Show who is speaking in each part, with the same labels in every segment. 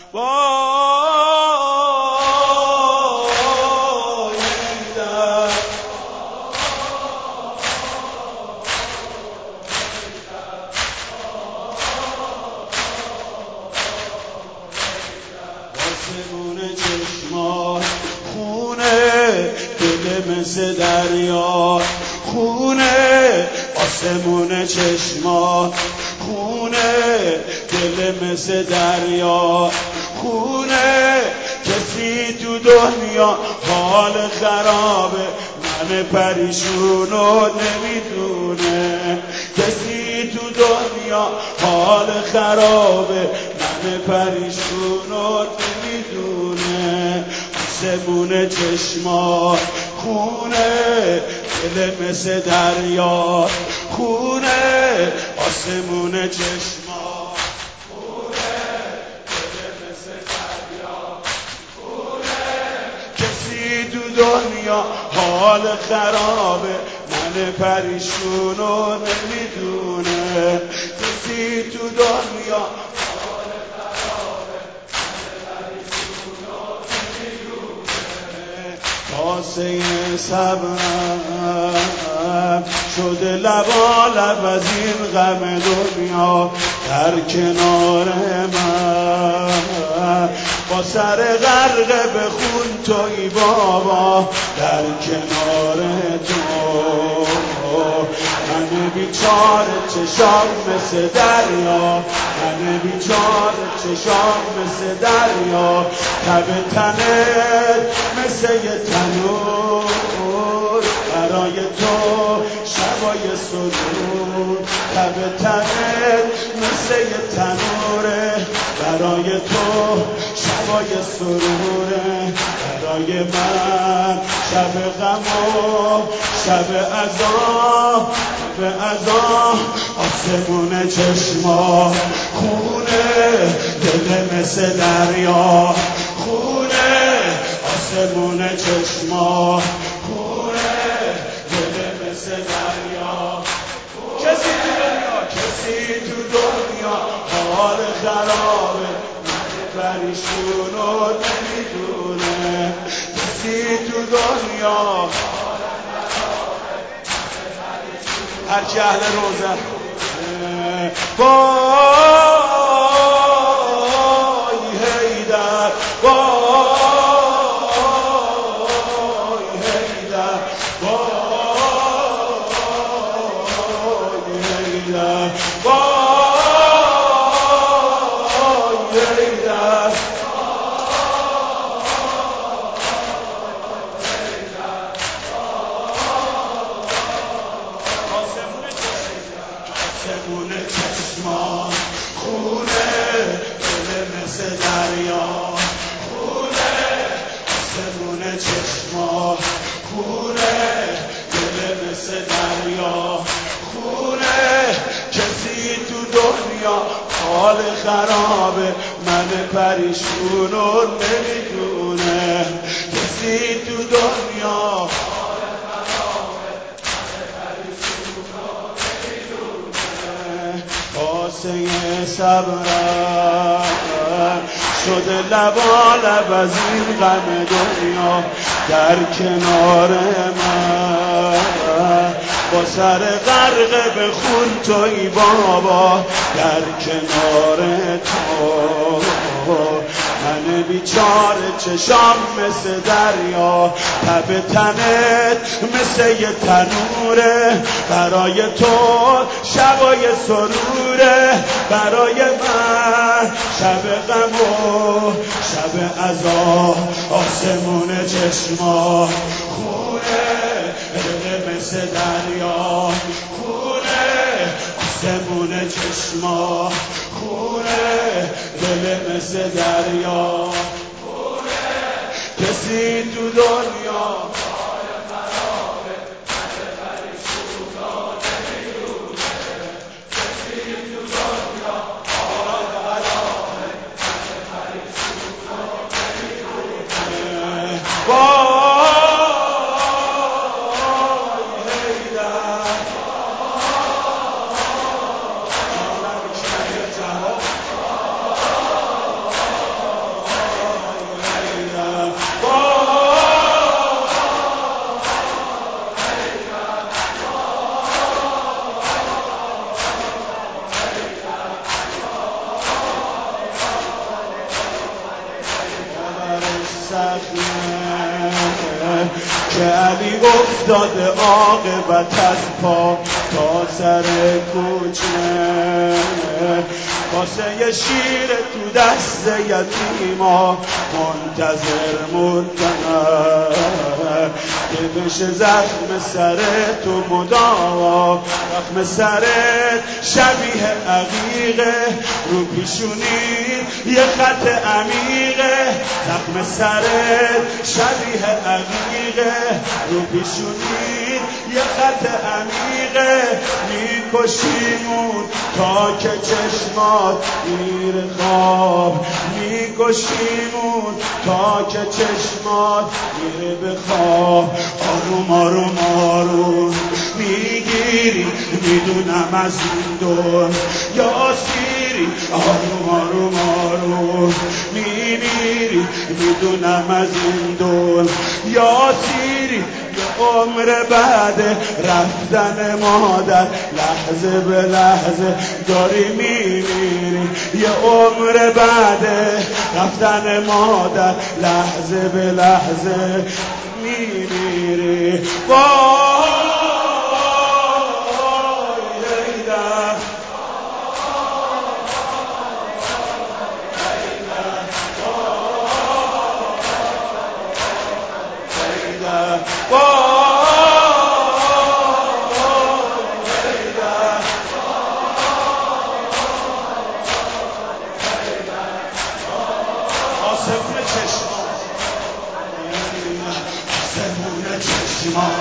Speaker 1: وای حیدر آسمون چشمات خونه دل مثل دریا خونه آسمون چشمات خونه دل مثل دریا خونه کسی تو دنیا حال خرابه من پریشونو نمیدونه کسی تو دنیا حال خرابه من پریشونو نمیدونه آسمون چشما خونه دل مثل دریا خونه آسمون چشما خونه دل مثل دریا خونه کسی تو دنیا حال خرابه من پریشونو نمیدونه کسی تو دنیا حال خرابه من پریشونو نمیدونه کاسه صبرم شده لبالب از این غم دنیا در کنار من با سر غرقه به خون توی بابا در کنار تو من بیچاره چشام مثل دریا من بیچاره چشام مثل دریا تب تنت مثل یه تنور برای تو شبای سرور تب تنت مثل یه تنوره برای تو شبای سروره برای من شب غم و شب عذاب شب عذاب آسمون چشما خونه دل مثل دریا خونه آسمون چشما خونه دل مثل دریا کسی تو دنیا حال خرابه من پریشونو نمیدونه کسی تو دنیا حال خرابه من پریشونو هرچی اهل روزه وای حیدر وای حیدر وای حیدر وای حیدر آسمون چشمان خونه دل مثل دریا خونه آسمون چشمان خونه دل مثل دریا خونه کسی تو دنیا حال خرابه من پریشونو نمیدونه کسی تو دنیا حال خرابه من پریشونو نمیدونه کاسه صبرم شده لبالب از این غم دنیا در کنار من با سر غرقه به خون توی بابا در کنار تو من بیچاره چشام مثل دریا تب تنت مثل یه تنوره برای تو شبای سروره برای من شب غم و شب عذاب آسمون چشما خونه دل مثل دریا خونه آسمون چشما خونه دل مثل دریا خونه کسی تو دنیا حال خرابه من پریشونو نمیدونه کسی تو دنیا حال خرابه من پریشونو نمیدونه سخمه که علی افتاده عاقبت از پا تا سر کوچه واسه یه شیر تو دست یتیما منتظر موندن که بشه زخم سر تو مداوا زخم سرت شبیه عقیقه رو پیشونی یه خط عمیقه زخم سرت شبیه عقیقه رو پیشونی یه خط عمیقه میکشیمون تا که چشمات میره خواب میکشیمون تا که چشمات میره به خواب آروم آروم آروم میگیری میدونم از این دور یا سیری آروم آروم آروم میمیری میدونم از این دور یا سیری عمر بعد رفتن مادر لحظه به لحظه داری میمیری یه عمر بعد رفتن مادر لحظه به لحظه میمیری آسمون چشما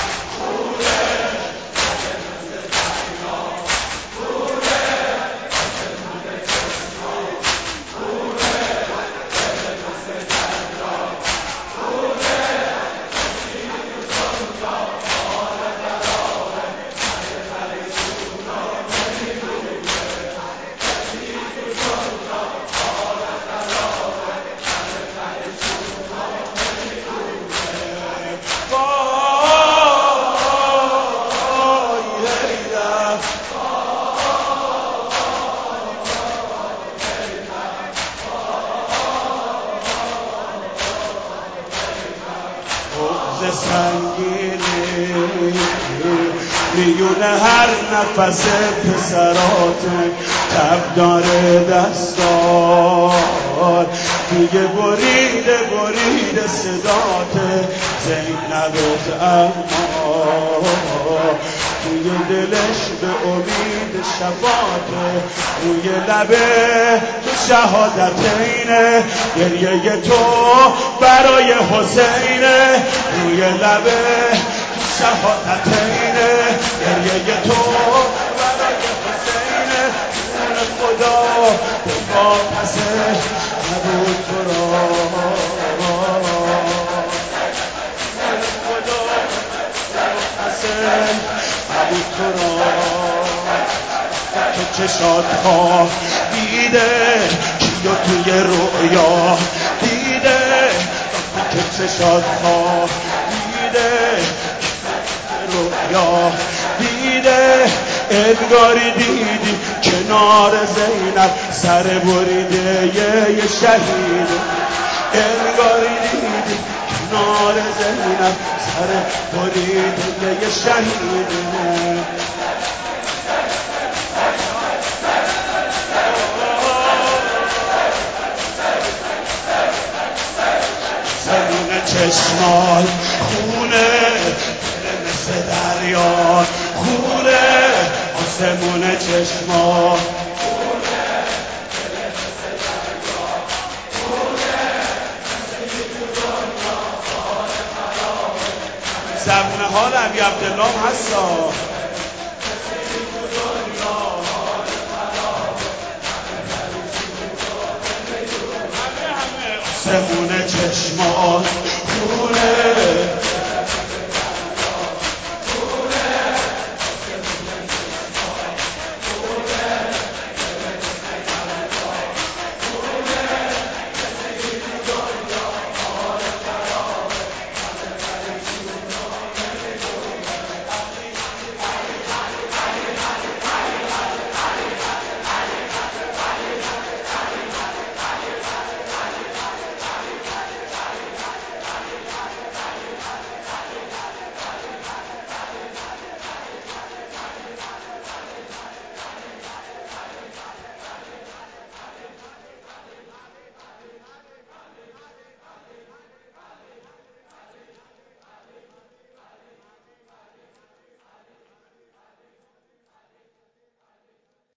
Speaker 1: سنگینی میونه هر نفس پسرات تب داره دستات دیگه بریده صدات زینبت اما توی دلش به امید شفاته روی لبه تو شهادتینه گریه تو برای حسینه روی لبه تو شهادتینه گریه تو برای حسینه سر خدا دفاع پسه نبود تو را سر خدا دفاع پسه نبود تو را که چشات ها دیده کیو توی رویا دیده که چشات ها دیده رویا دیده انگاری دیدی کنار زینب سر بریده یه شهید انگاری دیدی کنار زینب سر بریده یه شهید زمین چشمات خونه مثل دریا خونه آسمون چشمات زبون حال علی عبدالله هستا آسمون